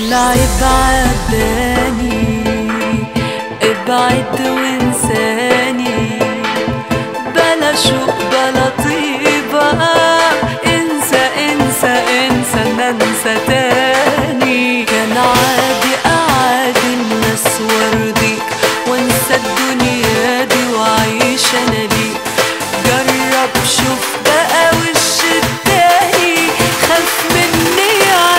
العيب عداني، ابعد وانساني، بلا شوق بلا طيبة، انسى انسى انسى ننسى تاني. كان عادي اعادي الناس وارضيك وانسى الدنيا دي واعيش انا ليك. جرب شوف بقى وش التاني، خاف مني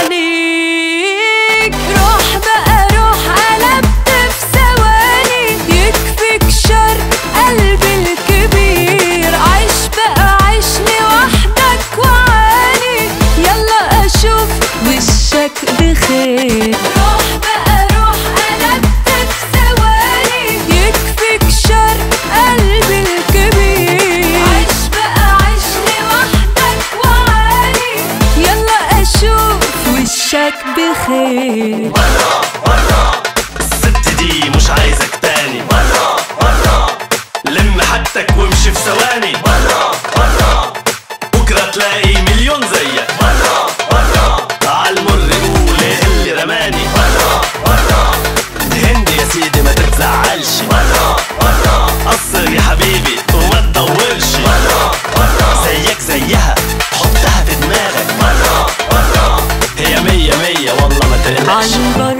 عليك. روح بقى روح، قلبت في ثواني، يكفيك شر قلبي الكبير. عيش بقى عيش لوحدك وعاني، يلا اشوف وشك بخير. روح بقى روح، قلبت في ثواني، يكفيك شر قلبي الكبير. عيش بقى عيش لوحدك وعاني، يلا اشوف وشك بخير. مرة مرة الست دي مش عايزك تاني. مرة مرة لم حاجتك وامشي في ثواني. مرة مرة بكرة تلاقي مليون زيك. مرة مرة تعال مر قول ايه اللي رماني. مرة مرة هندي يا سيدي ما تتزعلش. مرة مرة قصر يا حبيبي وما تدورش. مرة مرة زيك زيها حطها في دماغك. مرة مرة هي مية مية والله ما تقلقش. عالبر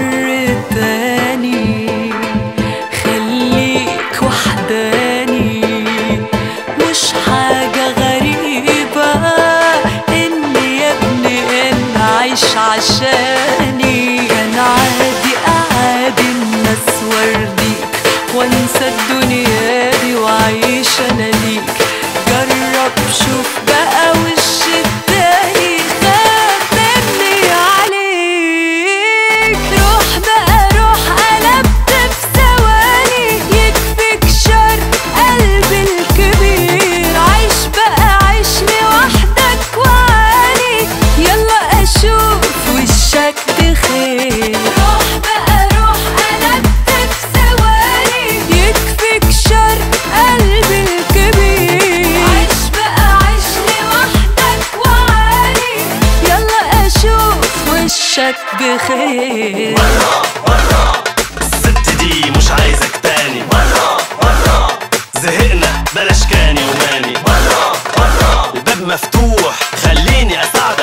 التاني خليك وحداني، مش حاجة غريبة اني يا ابني ان عيش عشاني. كان عادي اعادي الناس وارضيك وانسى الدنيا دي واعيش انا ليك. جرب شوف بقى وش التاني، خاف مني عليك. روح بقى روح، قلبت في ثواني، يكفيك شر قلبي الكبير. عيش بقى عيش لوحدك وعاني، يلا اشوف وشك بخير. روح بقى روح، قلبت في ثواني، يكفيك شر قلبي الكبير. عيش بقى عيش لوحدك وعاني، يلا اشوف وشك بخير. مرة مرة الست دي مش عايزك تاني. مرة مرة زهقنا بلاش كاني وماني. مرة مرة الباب مفتوح خليني اساعدك.